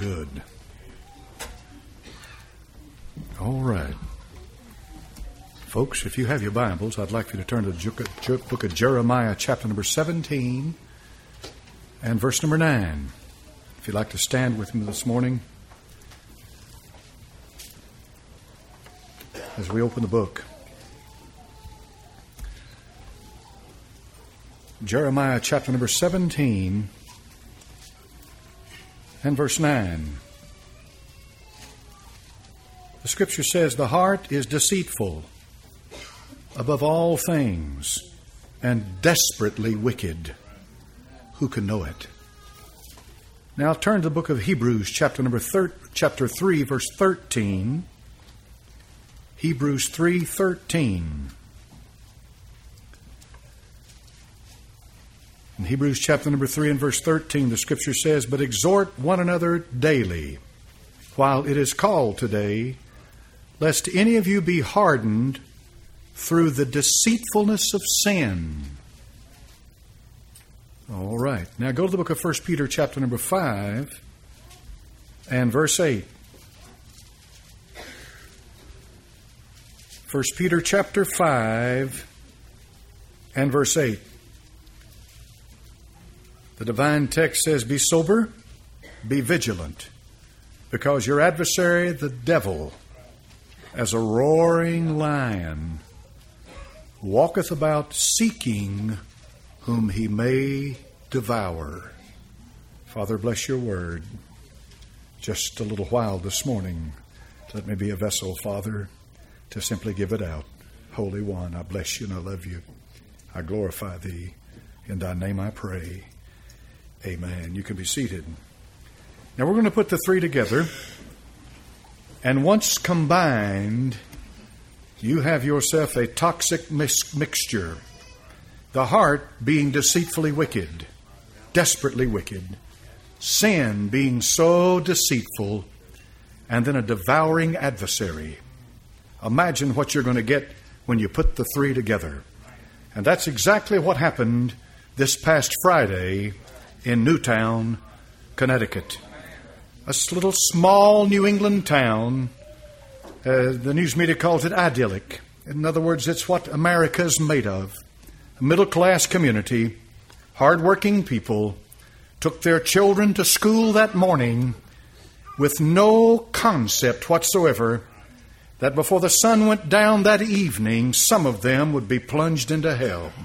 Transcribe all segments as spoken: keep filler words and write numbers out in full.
good. All right. Folks, if you have your Bibles, I'd like for you to turn to the book of Jeremiah, chapter number seventeen, and verse number nine. If you'd like to stand with me this morning as we open the book. Jeremiah, chapter number seventeen, and verse nine. The Scripture says, "The heart is deceitful above all things, and desperately wicked. Who can know it?" Now turn to the book of Hebrews, chapter number thir- chapter three, verse thirteen. Hebrews three thirteen. In Hebrews chapter number three and verse thirteen, the Scripture says, "But exhort one another daily, while it is called today, lest any of you be hardened through the deceitfulness of sin." All right. Now go to the book of First Peter chapter number five and verse eight. First Peter chapter five and verse eight. The divine text says, "Be sober, be vigilant, because your adversary, the devil, as a roaring lion, walketh about seeking whom he may devour." Father, bless your word. Just a little while this morning, let me be a vessel, Father, to simply give it out. Holy One, I bless you and I love you. I glorify thee. In thy name I pray. Amen. You can be seated. Now we're going to put the three together. And once combined, you have yourself a toxic mis- mixture. The heart being deceitfully wicked, desperately wicked. Sin being so deceitful, and then a devouring adversary. Imagine what you're going to get when you put the three together. And that's exactly what happened this past Friday in Newtown, Connecticut. A little small New England town. Uh, the news media calls it idyllic. In other words, it's what America's made of. A middle-class community, hard-working people, took their children to school that morning with no concept whatsoever that before the sun went down that evening, some of them would be plunged into hell.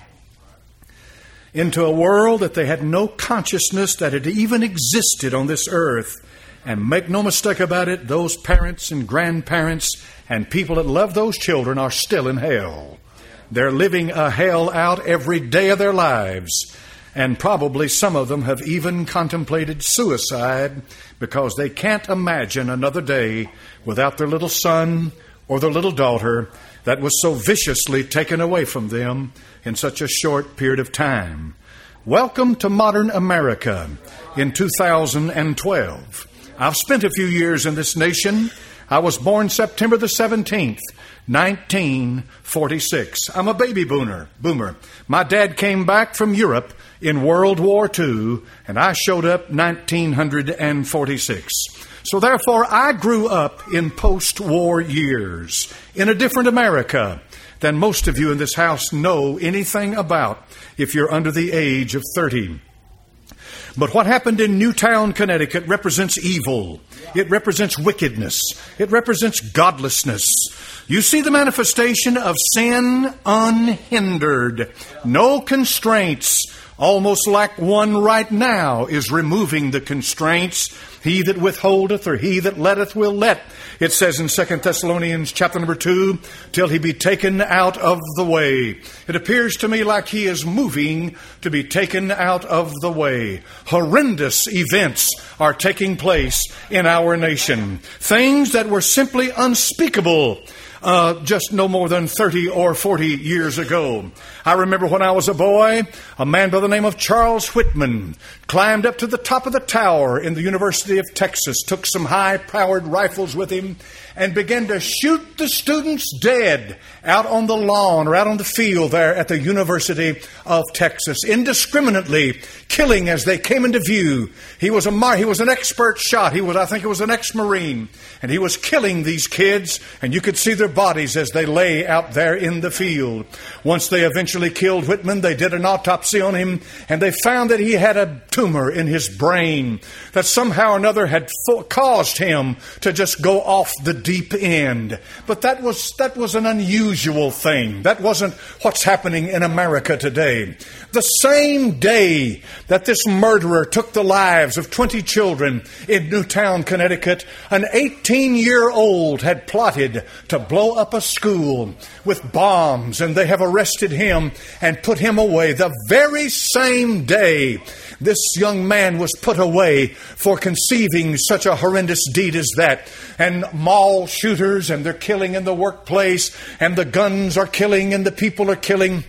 Into a world that they had no consciousness that it even existed on this earth. And make no mistake about it, those parents and grandparents and people that love those children are still in hell. They're living a hell out every day of their lives. And probably some of them have even contemplated suicide because they can't imagine another day without their little son or their little daughter that was so viciously taken away from them in such a short period of time. Welcome to modern America in two thousand twelve. I've spent a few years in this nation. I was born September the seventeenth, nineteen forty-six. I'm a baby boomer. Boomer. My dad came back from Europe in World War Two, and I showed up nineteen forty-six. So therefore, I grew up in post-war years, in a different America than most of you in this house know anything about if you're under the age of thirty. But what happened in Newtown, Connecticut represents evil. It represents wickedness. It represents godlessness. You see the manifestation of sin unhindered. No constraints. Almost like one right now is removing the constraints. He that withholdeth or he that letteth will let. It says in Second Thessalonians chapter number two, till he be taken out of the way. It appears to me like he is moving to be taken out of the way. Horrendous events are taking place in our nation. Things that were simply unspeakable uh, just no more than thirty or forty years ago. I remember when I was a boy, a man by the name of Charles Whitman climbed up to the top of the tower in the University of Texas, took some high-powered rifles with him, and began to shoot the students dead out on the lawn or out on the field there at the University of Texas, indiscriminately killing as they came into view. He was a mar- he was an expert shot. He was, I think, it was an ex-Marine, and he was killing these kids, and you could see their bodies as they lay out there in the field. Once they eventually killed Whitman, they did an autopsy on him, and they found that he had a tumor in his brain that somehow or another had fo- caused him to just go off the deep end. But that was that was an unusual thing. That wasn't what's happening in America today. The same day that this murderer took the lives of twenty children in Newtown, Connecticut, an eighteen-year-old had plotted to blow up a school with bombs, and they have arrested him and put him away. The very same day this young man was put away for conceiving such a horrendous deed as that. And mall shooters, and they're killing in the workplace, and the guns are killing, and the people are killing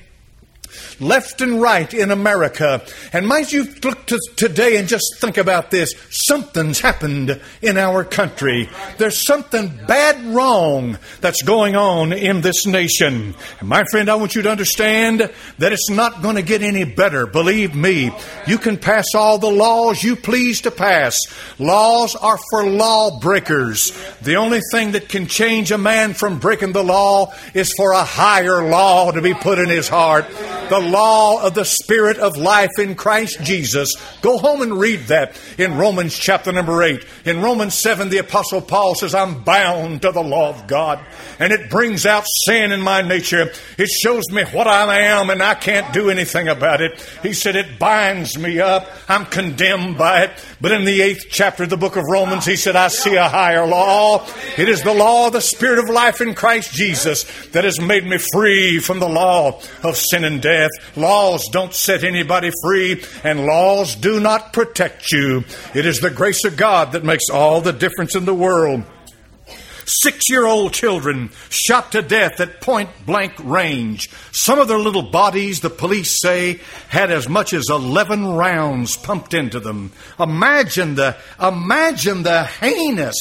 left and right in America. And might you look to today and just think about this. Something's happened in our country. There's something bad wrong that's going on in this nation. And my friend, I want you to understand that it's not going to get any better. Believe me, you can pass all the laws you please to pass. Laws are for lawbreakers. The only thing that can change a man from breaking the law is for a higher law to be put in his heart. The law of the Spirit of life in Christ Jesus. Go home and read that in Romans chapter number eight. In Romans seven, the Apostle Paul says, I'm bound to the law of God. And it brings out sin in my nature. It shows me what I am, and I can't do anything about it. He said, it binds me up. I'm condemned by it. But in the eighth chapter of the book of Romans, he said, I see a higher law. It is the law of the Spirit of life in Christ Jesus that has made me free from the law of sin and death. Laws don't set anybody free, and laws do not protect you. It is the grace of God that makes all the difference in the world. Six-year-old children shot to death at point-blank range. Some of their little bodies, the police say, had as much as eleven rounds pumped into them. Imagine the, imagine the heinous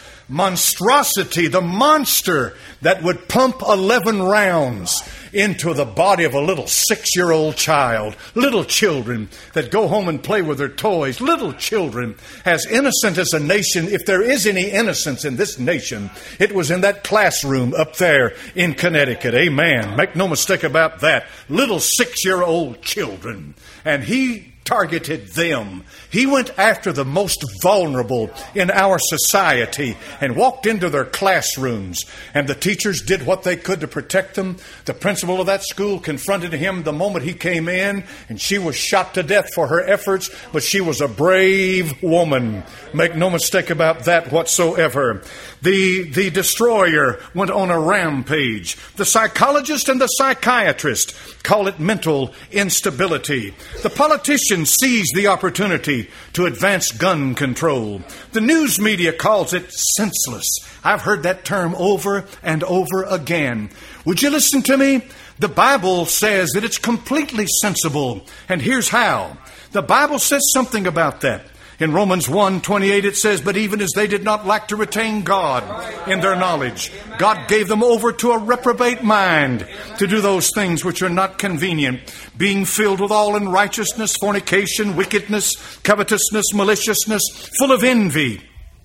monstrosity, the monster that would pump eleven rounds into the body of a little six-year-old child. Little children that go home and play with their toys. Little children, as innocent as a nation. If there is any innocence in this nation, it was in that classroom up there in Connecticut. Amen. Make no mistake about that. Little six-year-old children. And he targeted them. He went after the most vulnerable in our society and walked into their classrooms. And the teachers did what they could to protect them. The principal of that school confronted him the moment he came in, and she was shot to death for her efforts, but she was a brave woman. Make no mistake about that whatsoever. The, the destroyer went on a rampage. The psychologist and the psychiatrist call it mental instability. The politician seized the opportunity to advance gun control. The news media calls it senseless. I've heard that term over and over again. Would you listen to me? The Bible says that it's completely sensible. And here's how. The Bible says something about that. In Romans one twenty-eight it says, but even as they did not like to retain God in their knowledge, God gave them over to a reprobate mind to do those things which are not convenient, being filled with all unrighteousness, fornication, wickedness, covetousness, maliciousness, full of envy,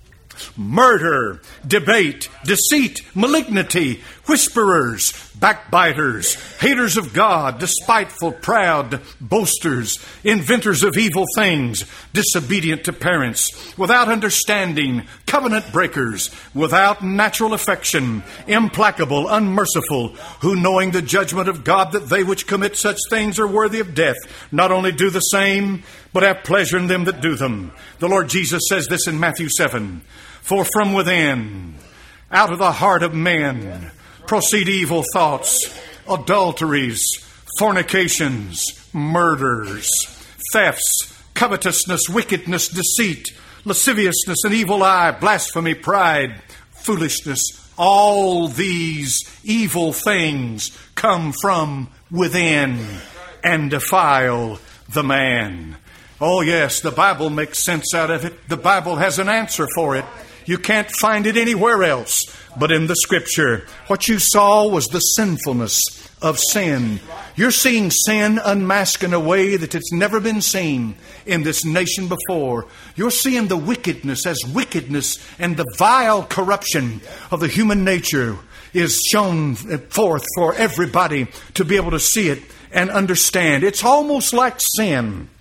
murder, debate, deceit, malignity, whisperers, backbiters, haters of God, despiteful, proud, boasters, inventors of evil things, disobedient to parents, without understanding, covenant breakers, without natural affection, implacable, unmerciful, who knowing the judgment of God that they which commit such things are worthy of death, not only do the same, but have pleasure in them that do them. The Lord Jesus says this in Matthew seven, for from within, out of the heart of men, proceed evil thoughts, adulteries, fornications, murders, thefts, covetousness, wickedness, deceit, lasciviousness, an evil eye, blasphemy, pride, foolishness. All these evil things come from within and defile the man. Oh yes, the Bible makes sense out of it. The Bible has an answer for it. You can't find it anywhere else but in the Scripture. What you saw was the sinfulness of sin. You're seeing sin unmasked in a way that it's never been seen in this nation before. You're seeing the wickedness as wickedness, and the vile corruption of the human nature is shown forth for everybody to be able to see it and understand. It's almost like sin,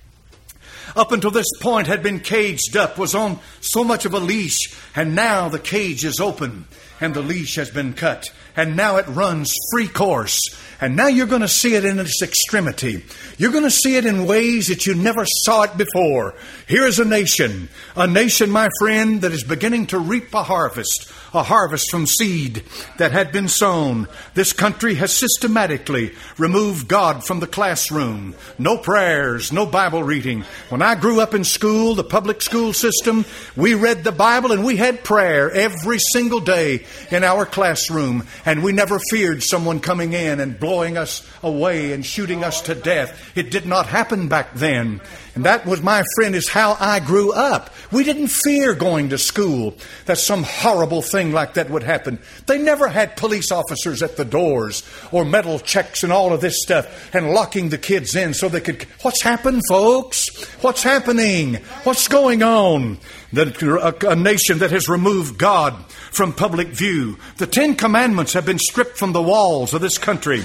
up until this point, had been caged up, was on so much of a leash, and now the cage is open and the leash has been cut, and now it runs free course. And now you're going to see it in its extremity. You're going to see it in ways that you never saw it before. Here's a nation, a nation, my friend, that is beginning to reap a harvest, a harvest from seed that had been sown. This country has systematically removed God from the classroom. No prayers, no Bible reading. When I grew up in school, the public school system, we read the Bible and we had prayer every single day in our classroom. And we never feared someone coming in and blowing us away and shooting us to death. It did not happen back then. And that was, my friend, is how I grew up. We didn't fear going to school, that some horrible thing like that would happen. They never had police officers at the doors or metal checks and all of this stuff and locking the kids in so they could... What's happened, folks? What's happening? What's going on? The, a, a nation that has removed God from public view. The Ten Commandments have been stripped from the walls of this country.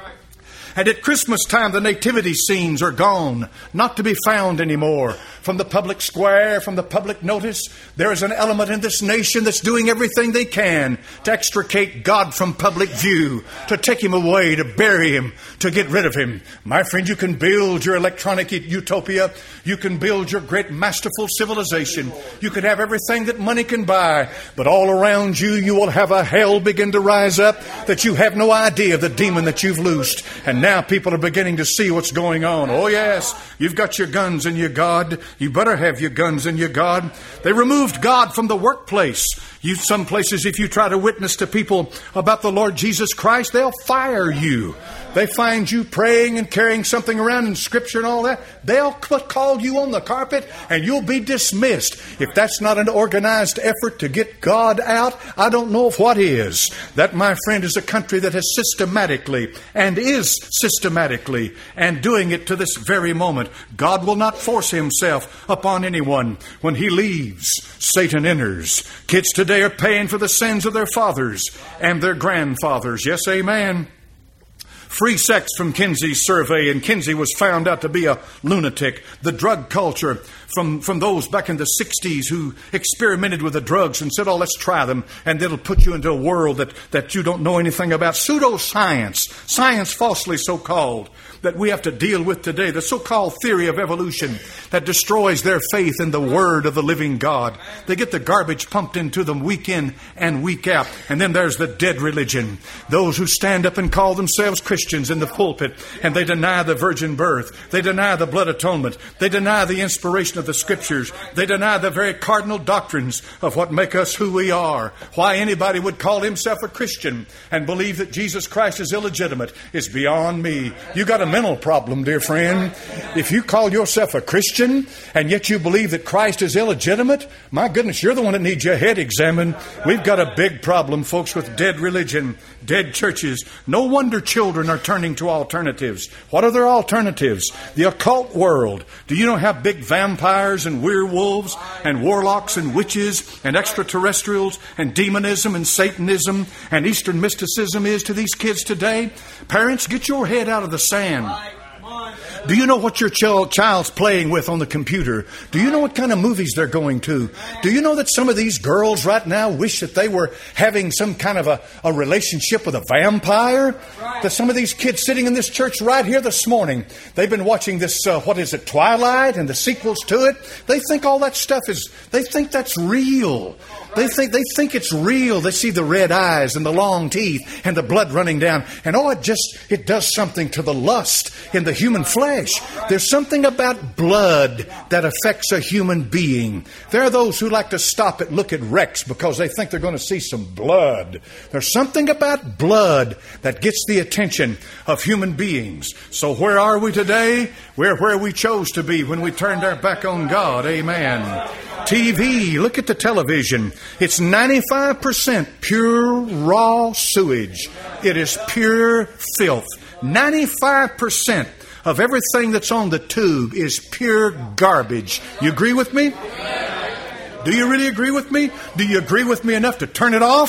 And at Christmas time, the nativity scenes are gone, not to be found anymore. From the public square, from the public notice, there is an element in this nation that's doing everything they can to extricate God from public view, to take Him away, to bury Him, to get rid of Him. My friend, you can build your electronic utopia. You can build your great masterful civilization. You can have everything that money can buy. But all around you, you will have a hell begin to rise up that you have no idea, the demon that you've loosed. And now people are beginning to see what's going on. Oh yes, you've got your guns and your God. You better have your guns and your God. They removed God from the workplace. You, some places, if you try to witness to people about the Lord Jesus Christ, they'll fire you. They find you praying and carrying something around in Scripture and all that. They'll call you on the carpet and you'll be dismissed. If that's not an organized effort to get God out, I don't know of what is. That, my friend, is a country that has systematically and is systematically and doing it to this very moment. God will not force Himself upon anyone. When He leaves, Satan enters. Kids today are paying for the sins of their fathers and their grandfathers. Yes, amen. Free sex from Kinsey's survey, and Kinsey was found out to be a lunatic. The drug culture from, from those back in the sixties who experimented with the drugs and said, oh, let's try them, and it'll put you into a world that, that you don't know anything about. Pseudoscience, science falsely so-called, that we have to deal with today. The so-called theory of evolution that destroys their faith in the Word of the living God. They get the garbage pumped into them week in and week out. And then there's the dead religion. Those who stand up and call themselves Christians in the pulpit, and they deny the virgin birth. They deny the blood atonement. They deny the inspiration of the Scriptures. They deny the very cardinal doctrines of what make us who we are. Why anybody would call himself a Christian and believe that Jesus Christ is illegitimate is beyond me. You got a mental problem, dear friend. If you call yourself a Christian and yet you believe that Christ is illegitimate, my goodness, you're the one that needs your head examined. We've got a big problem, folks, with dead religion, dead churches. No wonder children are turning to alternatives. What are their alternatives? The occult world. Do you know how big vampires and werewolves and warlocks and witches and extraterrestrials and demonism and Satanism and Eastern mysticism is to these kids today? Parents, get your head out of the sand. Do you know what your ch- child's playing with on the computer? Do you know what kind of movies they're going to? Do you know that some of these girls right now wish that they were having some kind of a, a relationship with a vampire? That some of these kids sitting in this church right here this morning, they've been watching this, uh, what is it, Twilight and the sequels to it. They think all that stuff is, they think that's real. They think they think it's real. They see the red eyes and the long teeth and the blood running down. And oh, it just, it does something to the lust in the human flesh. There's something about blood that affects a human being. There are those who like to stop and look at wrecks because they think they're going to see some blood. There's something about blood that gets the attention of human beings. So where are we today? We're where we chose to be when we turned our back on God. Amen. T V, look at the television. It's ninety-five percent pure raw sewage. It is pure filth. ninety-five percent of everything that's on the tube is pure garbage. You agree with me? Do you really agree with me? Do you agree with me enough to turn it off?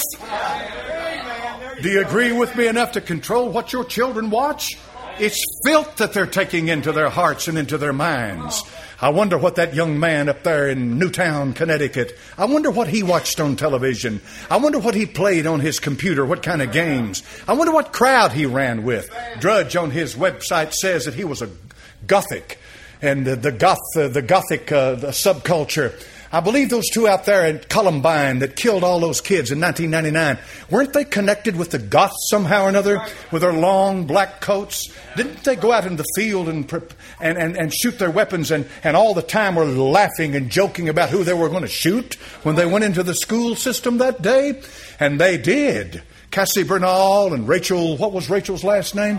Do you agree with me enough to control what your children watch? It's filth that they're taking into their hearts and into their minds. I wonder what that young man up there in Newtown, Connecticut, I wonder what he watched on television. I wonder what he played on his computer, what kind of games. I wonder what crowd he ran with. Drudge on his website says that he was a Gothic, and the, the goth, uh, the Gothic uh, the subculture. I believe those two out there at Columbine that killed all those kids in nineteen ninety-nine, weren't they connected with the Goths somehow or another with their long black coats? Didn't they go out in the field and and, and, and shoot their weapons and, and all the time were laughing and joking about who they were going to shoot when they went into the school system that day? And they did. Cassie Bernal and Rachel, what was Rachel's last name?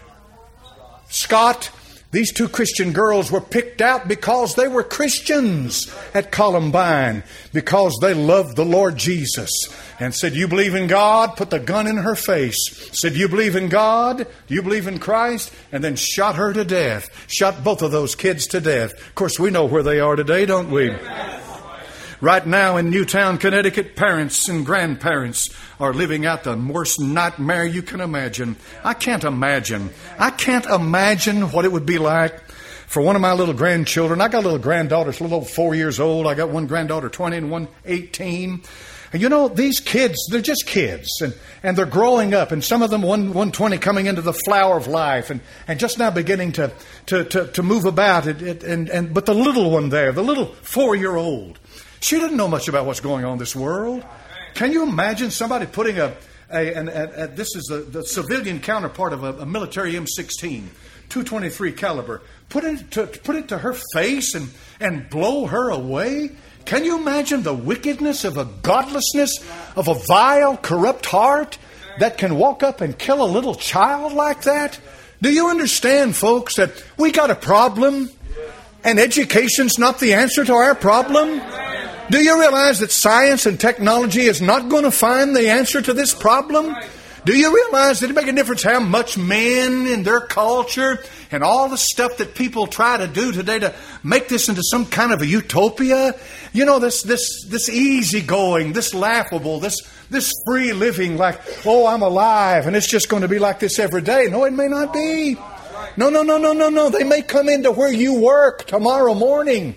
Scott. These two Christian girls were picked out because they were Christians at Columbine, because they loved the Lord Jesus and said, you believe in God? Put the gun in her face. Said, you believe in God? Do you believe in Christ? And then shot her to death. Shot both of those kids to death. Of course, we know where they are today, don't we? Right now in Newtown, Connecticut, parents and grandparents are living out the worst nightmare you can imagine. I can't imagine. I can't imagine what it would be like for one of my little grandchildren. I got a little granddaughter, she's a little over four years old. I got one granddaughter, twenty, and one eighteen. And you know, these kids, they're just kids, and, and they're growing up, and some of them, one, one twenty, coming into the flower of life, and, and just now beginning to, to, to, to move about. It, it, and, and, but the little one there, the little four-year-old, she didn't know much about what's going on in this world. Can you imagine somebody putting a, a, an, a, a this is a, the civilian counterpart of a, a military M sixteen, two twenty-three caliber, put it to, put it to her face and, and blow her away? Can you imagine the wickedness of a godlessness of a vile, corrupt heart that can walk up and kill a little child like that? Do you understand, folks, that we got a problem and education's not the answer to our problem? Do you realize that science and technology is not going to find the answer to this problem? Do you realize that it makes a difference how much men in their culture and all the stuff that people try to do today to make this into some kind of a utopia? You know, this this this easygoing, this laughable, this this free living, like, oh, I'm alive and it's just going to be like this every day. No, it may not be. No, no, no, no, no, no. They may come into where you work tomorrow morning.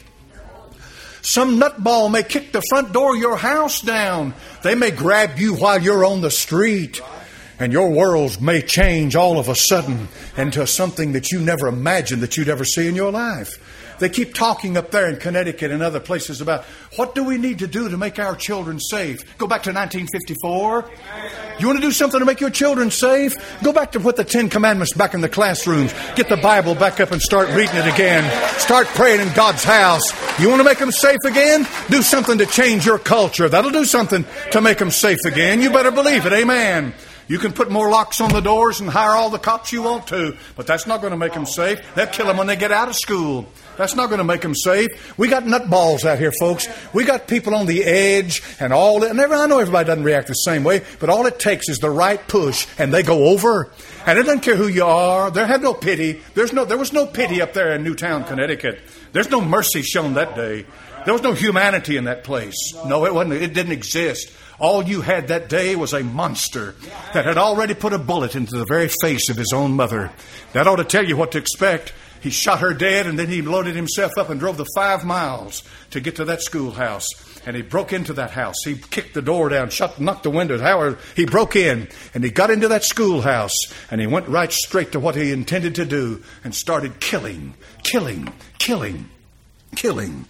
Some nutball may kick the front door of your house down. They may grab you while you're on the street. And your worlds may change all of a sudden into something that you never imagined that you'd ever see in your life. They keep talking up there in Connecticut and other places about what do we need to do to make our children safe. Go back to nineteen fifty-four. You want to do something to make your children safe? Go back to put the Ten Commandments back in the classrooms. Get the Bible back up and start reading it again. Start praying in God's house. You want to make them safe again? Do something to change your culture. That'll do something to make them safe again. You better believe it. Amen. You can put more locks on the doors and hire all the cops you want to, but that's not going to make them safe. They'll kill them when they get out of school. That's not going to make them safe. We got nutballs out here, folks. We got people on the edge and all that. And I know everybody doesn't react the same way, but all it takes is the right push, and they go over. And it doesn't care who you are. They have no pity. There's no, there was no pity up there in Newtown, Connecticut. There's no mercy shown that day. There was no humanity in that place. No, it wasn't. It didn't exist. All you had that day was a monster that had already put a bullet into the very face of his own mother. That ought to tell you what to expect. He shot her dead, and then he loaded himself up and drove the five miles to get to that schoolhouse. And he broke into that house. He kicked the door down, shut, knocked the windows. However, he broke in, and he got into that schoolhouse, and he went right straight to what he intended to do and started killing, killing, killing, killing.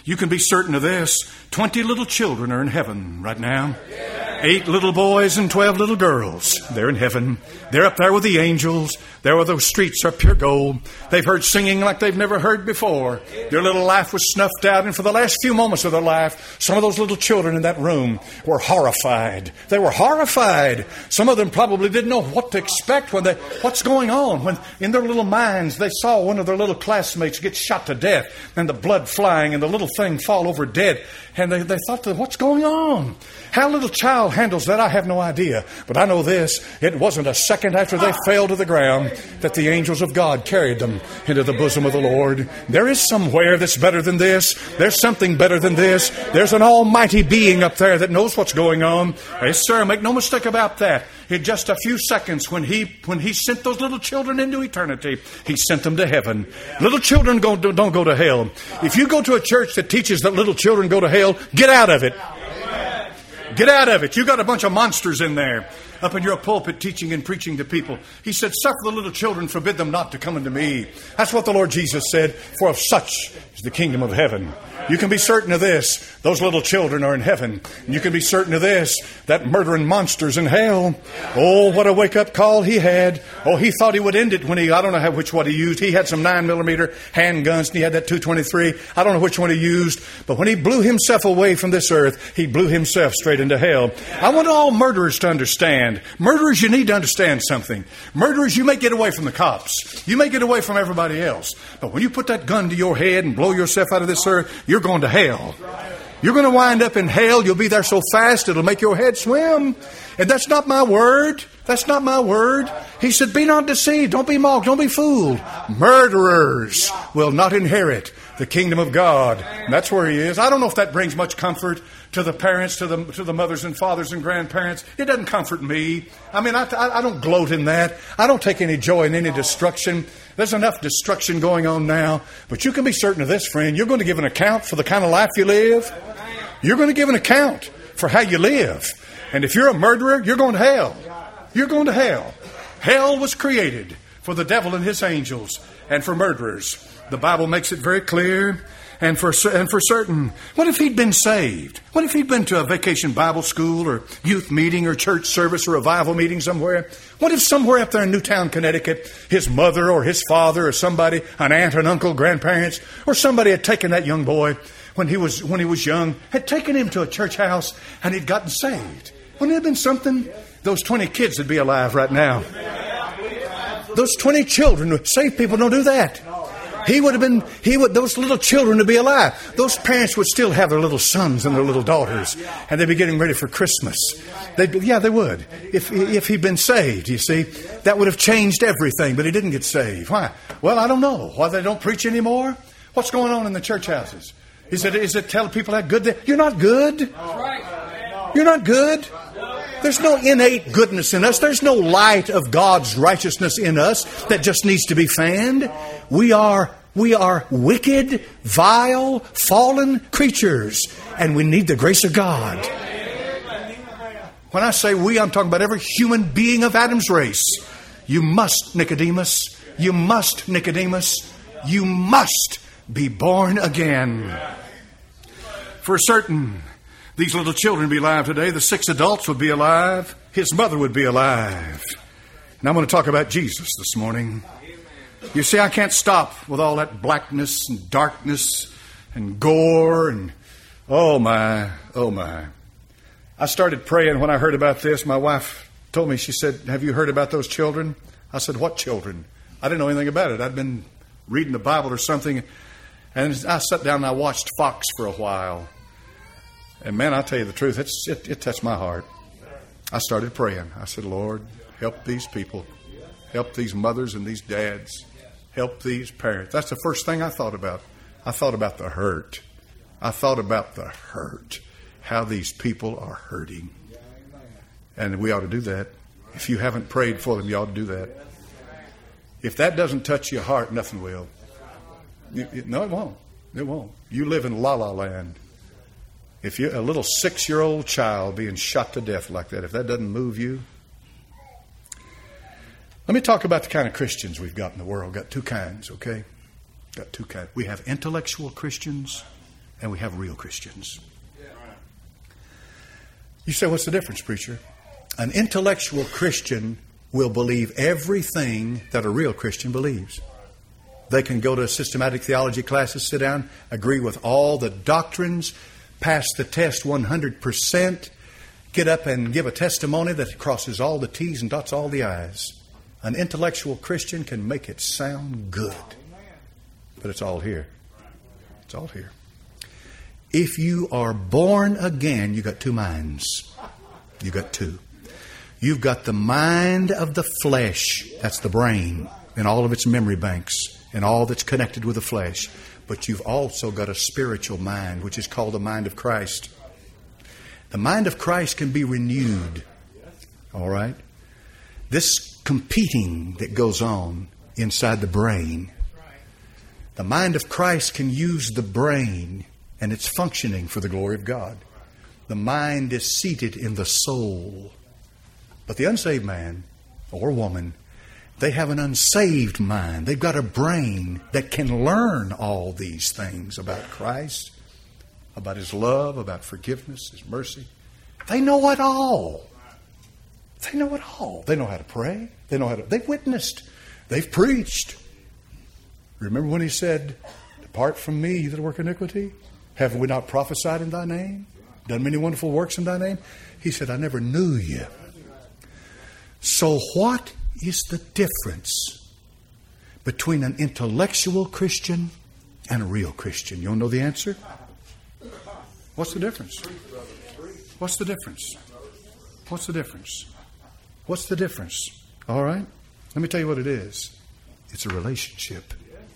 You can be certain of this. Twenty little children are in heaven right now. Eight little boys and twelve little girls. They're in heaven. They're up there with the angels. There where those streets are pure gold. They've heard singing like they've never heard before. Their little life was snuffed out, and for the last few moments of their life, some of those little children in that room were horrified. They were horrified. Some of them probably didn't know what to expect when they, what's going on. When in their little minds they saw one of their little classmates get shot to death, and the blood flying, and the little thing fall over dead. And they, they thought, what's going on? How a little child handles that, I have no idea. But I know this, it wasn't a second after they fell to the ground that the angels of God carried them into the bosom of the Lord. There is somewhere that's better than this. There's something better than this. There's an almighty being up there that knows what's going on. Yes, sir, make no mistake about that. In just a few seconds, when he when he sent those little children into eternity, he sent them to heaven. Little children go, don't go to hell. If you go to a church that teaches that little children go to hell, get out of it. Get out of it. You got a bunch of monsters in there up in your pulpit teaching and preaching to people. He said, suffer the little children, forbid them not to come unto me. That's what the Lord Jesus said, for of such is the kingdom of heaven. You can be certain of this. Those little children are in heaven. And you can be certain of this, that murdering monster's in hell. Oh, what a wake-up call he had. Oh, he thought he would end it when he, I don't know how, which one he used. He had some nine millimeter handguns, and he had that two twenty-three. I don't know which one he used. But when he blew himself away from this earth, he blew himself straight into hell. I want all murderers to understand. Murderers, you need to understand something. Murderers, you may get away from the cops. You may get away from everybody else. But when you put that gun to your head and blow yourself out of this earth, you're going to hell. You're going to wind up in hell. You'll be there so fast it'll make your head swim. And that's not my word. That's not my word. He said, be not deceived. Don't be mocked. Don't be fooled. Murderers will not inherit the kingdom of God. And that's where he is. I don't know if that brings much comfort to the parents, to the to the mothers and fathers and grandparents. It doesn't comfort me. I mean, I, I, I don't gloat in that. I don't take any joy in any destruction. There's enough destruction going on now. But you can be certain of this, friend. You're going to give an account for the kind of life you live. You're going to give an account for how you live. And if you're a murderer, you're going to hell. You're going to hell. Hell was created for the devil and his angels and for murderers. The Bible makes it very clear. And for and for certain, what if he'd been saved? What if he'd been to a vacation Bible school or youth meeting or church service or revival meeting somewhere? What if somewhere up there in Newtown, Connecticut, his mother or his father or somebody, an aunt, an uncle, grandparents, or somebody had taken that young boy when he was when he was young, had taken him to a church house and he'd gotten saved? Wouldn't it have been something? Those twenty kids would be alive right now. Those twenty children, saved people don't do that. He would have been, he would, those little children would be alive. Those parents would still have their little sons and their little daughters, and they'd be getting ready for Christmas. They'd be, yeah, they would. If, if he'd been saved, you see, that would have changed everything, but he didn't get saved. Why? Well, I don't know. Why they don't preach anymore? What's going on in the church houses? Is it, is it tell people how good they, you're not good. You're not good. There's no innate goodness in us. There's no light of God's righteousness in us that just needs to be fanned. We are we are wicked, vile, fallen creatures, and we need the grace of God. When I say we, I'm talking about every human being of Adam's race. You must, Nicodemus, you must, Nicodemus, you must be born again. For certain, these little children would be alive today. The six adults would be alive. His mother would be alive. And I'm going to talk about Jesus this morning. You see, I can't stop with all that blackness and darkness and gore and oh my, oh my. I started praying when I heard about this. My wife told me, she said, have you heard about those children? I said, what children? I didn't know anything about it. I'd been reading the Bible or something. And I sat down and I watched Fox for a while. And man, I'll tell you the truth, it's, it, it touched my heart. I started praying. I said, Lord, help these people. Help these mothers and these dads. Help these parents. That's the first thing I thought about. I thought about the hurt. I thought about the hurt. How these people are hurting. And we ought to do that. If you haven't prayed for them, you ought to do that. If that doesn't touch your heart, nothing will. You, you, no, it won't. It won't. You live in la-la land. If you're a little six-year-old child being shot to death like that, if that doesn't move you. Let me talk about the kind of Christians we've got in the world. Got two kinds, okay? Got two kinds. We have intellectual Christians and we have real Christians. You say, what's the difference, preacher? An intellectual Christian will believe everything that a real Christian believes. They can go to systematic theology classes, sit down, agree with all the doctrines, pass the test one hundred percent, get up and give a testimony that crosses all the T's and dots all the I's. An intellectual Christian can make it sound good. But it's all here. It's all here. If you are born again, you got two minds. You got two. You've got the mind of the flesh. That's the brain and all of its memory banks and all that's connected with the flesh. But you've also got a spiritual mind, which is called the mind of Christ. The mind of Christ can be renewed. All right? This competing that goes on inside the brain. The mind of Christ can use the brain, and it's functioning for the glory of God. The mind is seated in the soul. But the unsaved man or woman, they have an unsaved mind. They've got a brain that can learn all these things about Christ, about His love, about forgiveness, His mercy. They know it all. They know it all. They know how to pray. They know how to. They've witnessed. They've preached. Remember when He said, "Depart from me, you that work iniquity? Have we not prophesied in Thy name? Done many wonderful works in Thy name?" He said, "I never knew you." So what is the difference between an intellectual Christian and a real Christian? You want to know the answer? What's the difference? What's the difference? What's the difference? What's the difference? All right? Let me tell you what it is. It's a relationship.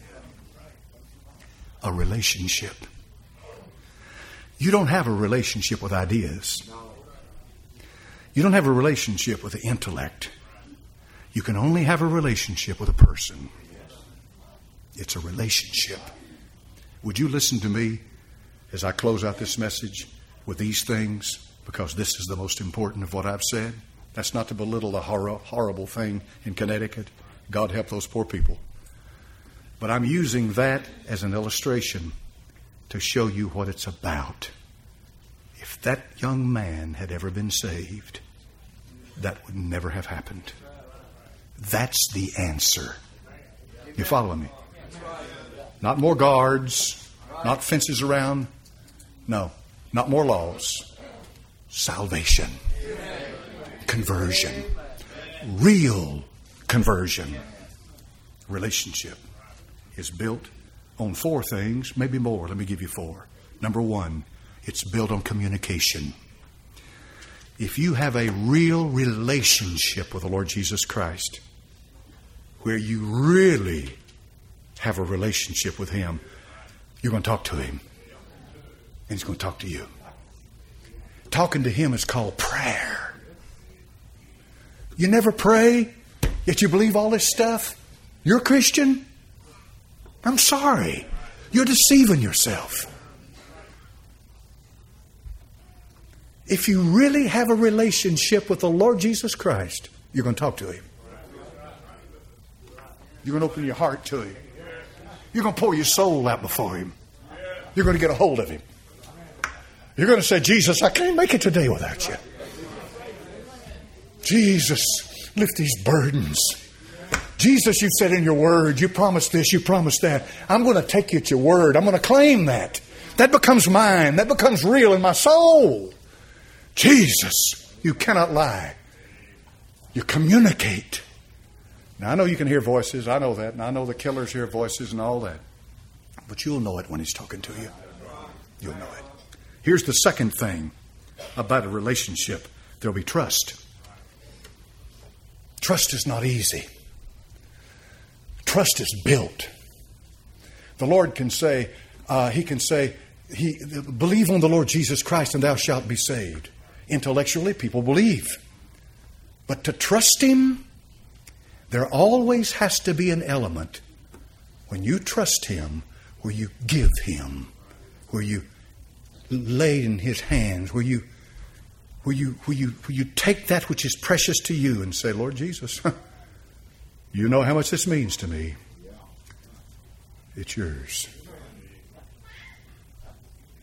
A relationship. You don't have a relationship with ideas. You don't have a relationship with the intellect. You can only have a relationship with a person. It's a relationship. Would you listen to me as I close out this message with these things? Because this is the most important of what I've said. That's not to belittle the hor- horrible thing in Connecticut. God help those poor people. But I'm using that as an illustration to show you what it's about. If that young man had ever been saved, that would never have happened. That's the answer. You following me? Not more guards, not fences around. No, not more laws. Salvation. Conversion. Real conversion. Relationship is built on four things, maybe more. Let me give you four. Number one, it's built on communication. If you have a real relationship with the Lord Jesus Christ, where you really have a relationship with Him, you're going to talk to Him. And He's going to talk to you. Talking to Him is called prayer. You never pray, yet you believe all this stuff? You're a Christian? I'm sorry. You're deceiving yourself. If you really have a relationship with the Lord Jesus Christ, you're going to talk to Him. You're going to open your heart to Him. You're going to pour your soul out before Him. You're going to get a hold of Him. You're going to say, "Jesus, I can't make it today without you. Jesus, lift these burdens. Jesus, you said in your word, you promised this, you promised that. I'm going to take you at your word. I'm going to claim that. That becomes mine. That becomes real in my soul. Jesus, you cannot lie. You communicate." Now, I know you can hear voices. I know that. And I know the killers hear voices and all that. But you'll know it when He's talking to you. You'll know it. Here's the second thing about a relationship. There'll be trust. Trust is not easy. Trust is built. The Lord can say, uh, He can say, he, believe on the Lord Jesus Christ and thou shalt be saved. Intellectually, people believe. But to trust Him, there always has to be an element when you trust Him where you give Him, where you lay in His hands, where you where you where you where you take that which is precious to you and say, "Lord Jesus, you know how much this means to me. It's yours.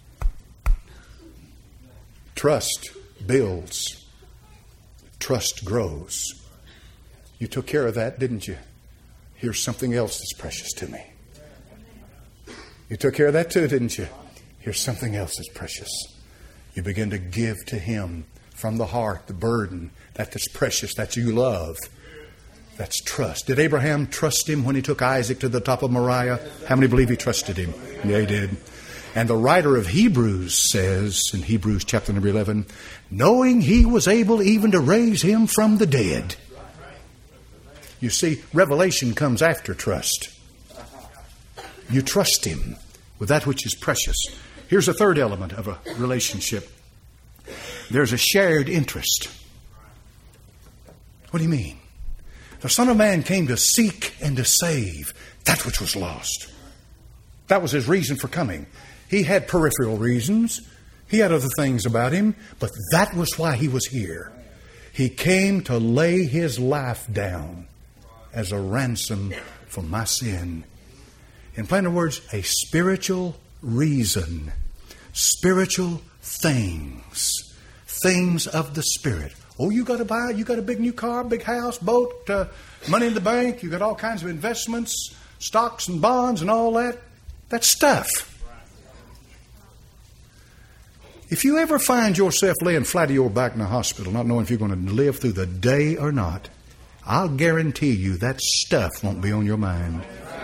Trust builds. Trust grows. You took care of that, didn't you? Here's something else that's precious to me. You took care of that too, didn't you? Here's something else that's precious. You begin to give to Him from the heart the burden that that's precious, that you love. That's trust. Did Abraham trust Him when he took Isaac to the top of Moriah? How many believe he trusted Him? Yeah, he did. And the writer of Hebrews says in Hebrews chapter number eleven, knowing He was able even to raise Him from the dead. You see, revelation comes after trust. You trust Him with that which is precious. Here's a third element of a relationship. There's a shared interest. What do you mean? The Son of Man came to seek and to save that which was lost. That was His reason for coming. He had peripheral reasons. He had other things about Him, but that was why He was here. He came to lay His life down as a ransom for my sin. In plain words, a spiritual reason. Spiritual things. Things of the Spirit. Oh, you got to buy, you got a big new car, big house, boat, uh, money in the bank. You got all kinds of investments, stocks and bonds and all that. That's stuff. If you ever find yourself laying flat on your back in a hospital, not knowing if you're going to live through the day or not, I'll guarantee you that stuff won't be on your mind.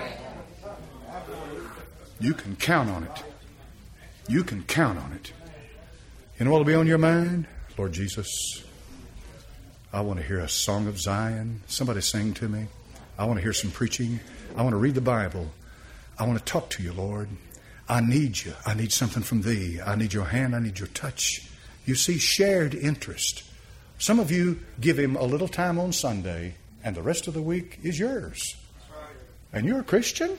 You can count on it. You can count on it. You know what will be on your mind? Lord Jesus, I want to hear a song of Zion. Somebody sing to me. I want to hear some preaching. I want to read the Bible. I want to talk to you, Lord. I need you. I need something from Thee. I need your hand. I need your touch. You see, shared interest. Some of you give Him a little time on Sunday, and the rest of the week is yours. And you're a Christian?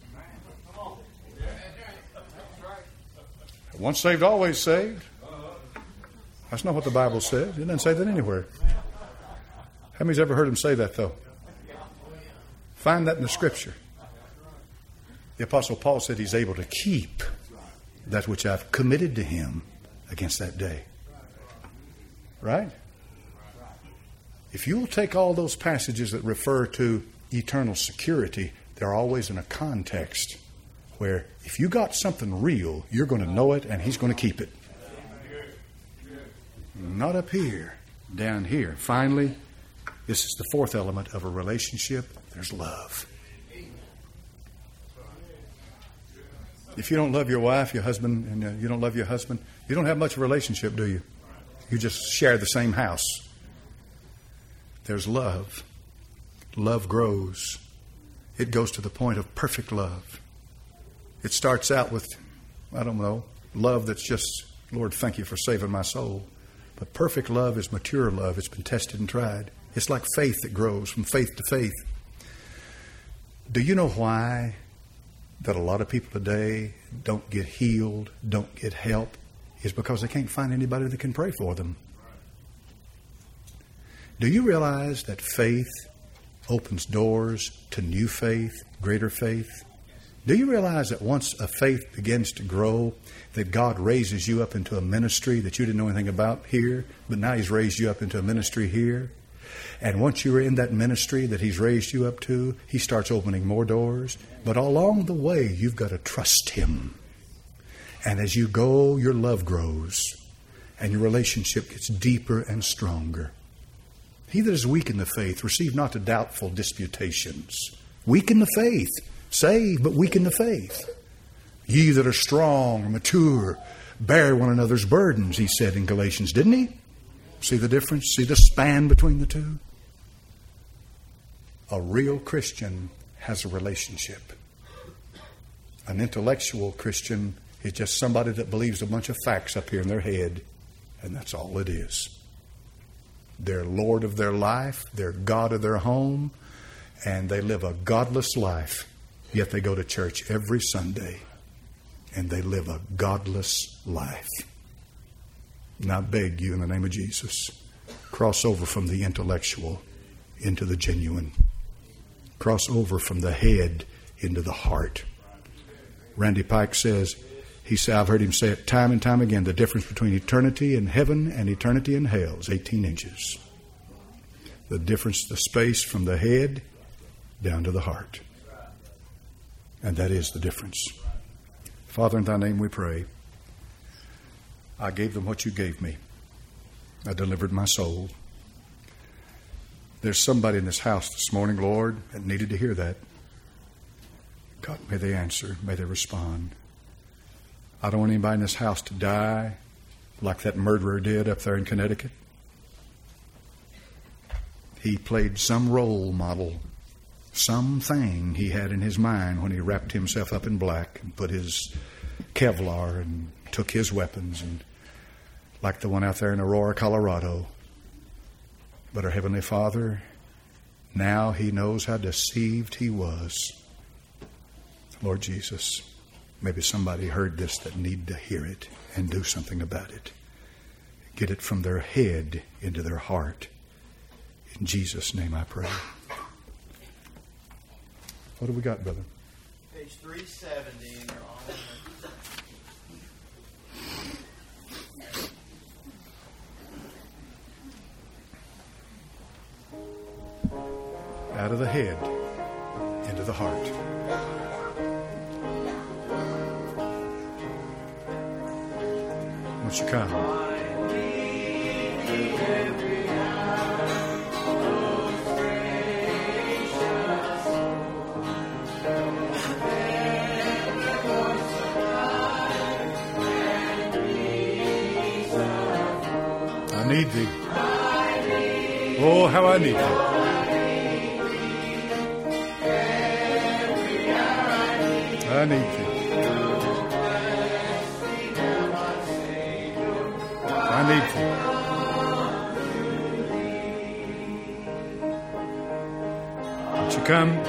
Once saved, always saved. That's not what the Bible says. It doesn't say that anywhere. How many's ever heard Him say that, though? Find that in the Scripture. The Apostle Paul said He's able to keep that which I've committed to Him against that day. Right? If you'll take all those passages that refer to eternal security, they're always in a context where if you got something real, you're going to know it and He's going to keep it. Not up here, down here. Finally, this is the fourth element of a relationship. There's love. If you don't love your wife, your husband, and uh, you don't love your husband, you don't have much of a relationship, do you? You just share the same house. There's love. Love grows. It goes to the point of perfect love. It starts out with, I don't know, love that's just, Lord, thank you for saving my soul. But perfect love is mature love. It's been tested and tried. It's like faith that grows from faith to faith. Do you know why that a lot of people today don't get healed, don't get help? Is because they can't find anybody that can pray for them. Do you realize that faith opens doors to new faith, greater faith? Do you realize that once a faith begins to grow, that God raises you up into a ministry that you didn't know anything about here, but now He's raised you up into a ministry here? And once you're in that ministry that He's raised you up to, He starts opening more doors. But along the way, you've got to trust Him. And as you go, your love grows, and your relationship gets deeper and stronger. He that is weak in the faith, receive not the doubtful disputations. Weak in the faith. Saved, but weak in the faith. Ye that are strong or mature, bear one another's burdens, He said in Galatians, didn't He? See the difference? See the span between the two? A real Christian has a relationship. An intellectual Christian is just somebody that believes a bunch of facts up here in their head, and that's all it is. They're Lord of their life, they're God of their home, and they live a godless life. Yet they go to church every Sunday, and they live a godless life. And I beg you in the name of Jesus, cross over from the intellectual into the genuine. Cross over from the head into the heart. Randy Pike says, He said, I've heard him say it time and time again, the difference between eternity in heaven and eternity in hell is eighteen inches. The difference, the space from the head down to the heart. And that is the difference. Father, in thy name we pray. I gave them what you gave me. I delivered my soul. There's somebody in this house this morning, Lord, that needed to hear that. God, may they answer. May they respond. I don't want anybody in this house to die like that murderer did up there in Connecticut. He played some role model, something he had in his mind when he wrapped himself up in black and put his Kevlar and took his weapons, and like the one out there in Aurora, Colorado. But our Heavenly Father, now he knows how deceived he was. Lord Jesus, maybe somebody heard this that need to hear it and do something about it. Get it from their head into their heart. In Jesus' name I pray. What do we got, brother? Page three seventy in your Out of the head into the heart. Won't you come? I need thee. Oh, how I need thee. I need thee. I need thee. Won't you come?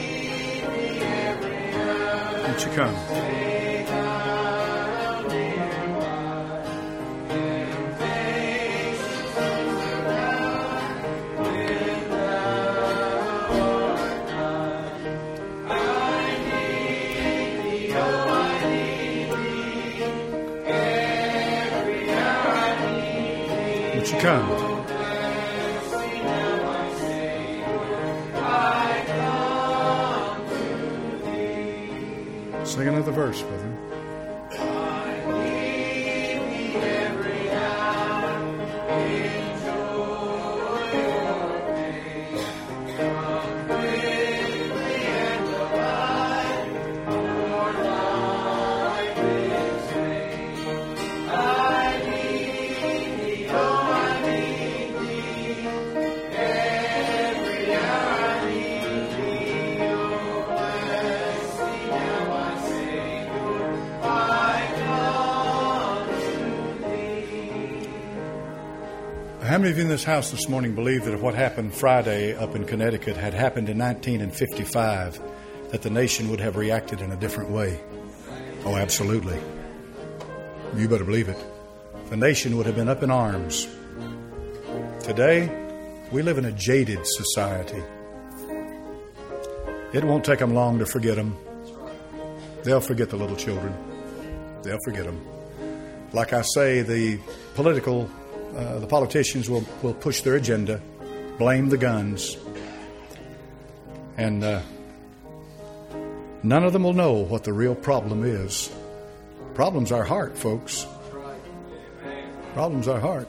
Won't you come? Come. Sing another verse, brother. How many of you in this house this morning believe that if what happened Friday up in Connecticut had happened in nineteen fifty-five, that the nation would have reacted in a different way? Oh, absolutely. You better believe it. The nation would have been up in arms. Today, we live in a jaded society. It won't take them long to forget them. They'll forget the little children. They'll forget them. Like I say, the political Uh, the politicians will, will push their agenda, blame the guns, and uh, none of them will know what the real problem is. Problem's our heart, folks. Problem's our heart.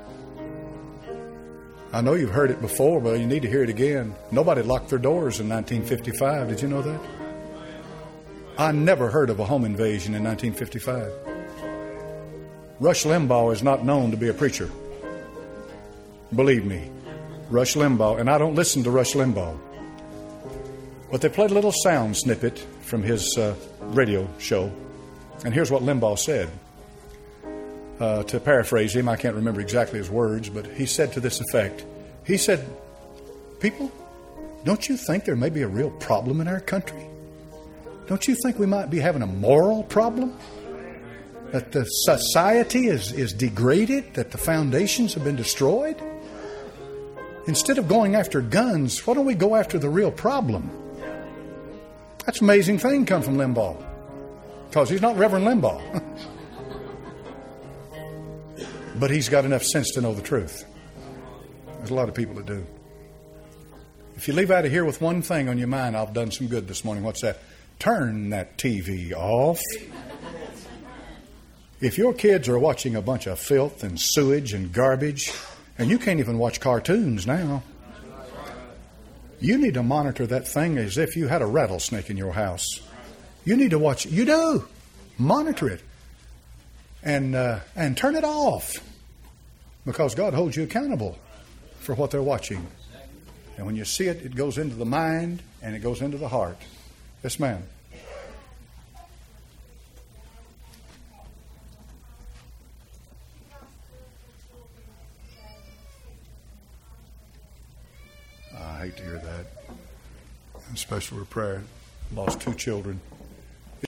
I know you've heard it before, but you need to hear it again. Nobody locked their doors in nineteen fifty-five. Did you know that? I never heard of a home invasion in nineteen fifty-five. Rush Limbaugh is not known to be a preacher. Believe me, Rush Limbaugh, and I don't listen to Rush Limbaugh, but they played a little sound snippet from his uh, radio show, and here's what Limbaugh said. Uh, to paraphrase him, I can't remember exactly his words, but he said to this effect. He said, "People, don't you think there may be a real problem in our country? Don't you think we might be having a moral problem? That the society is, is degraded, that the foundations have been destroyed? Instead of going after guns, why don't we go after the real problem?" That's an amazing thing come from Limbaugh. because he's not Reverend Limbaugh. But he's got enough sense to know the truth. There's a lot of people that do. If you leave out of here with one thing on your mind, I've done some good this morning. What's that? Turn that T V off. If your kids are watching a bunch of filth and sewage and garbage, and you can't even watch cartoons now, you need to monitor that thing as if you had a rattlesnake in your house. You need to watch it. You do. Monitor it. And, uh, and turn it off. Because God holds you accountable for what they're watching. And when you see it, it goes into the mind and it goes into the heart. Yes, ma'am. I hate to hear that. Especially with prayer. Lost two children.